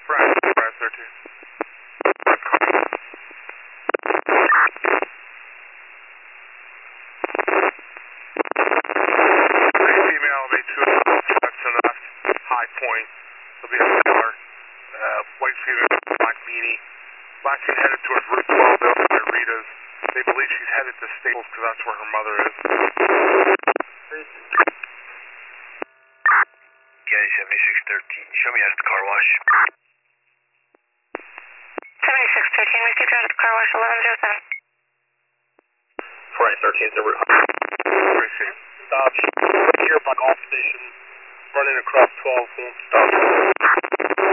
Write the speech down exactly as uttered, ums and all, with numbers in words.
Friday, Friday thirteen. Female, L B two, trucks to the left, High Point. There'll be a car, uh, white female, black beanie. Black she's headed towards Route twelve, they'll be at Rita's. They believe she's headed to Staples because that's where her mother is. County seventy-six thirteen, show me out at the car wash. seventy-six thirteen, we could drive to the car wash eleven oh seven. Friday thirteen, the route. Appreciate it. Stop here by Golf Station, running across twelve, won't stop.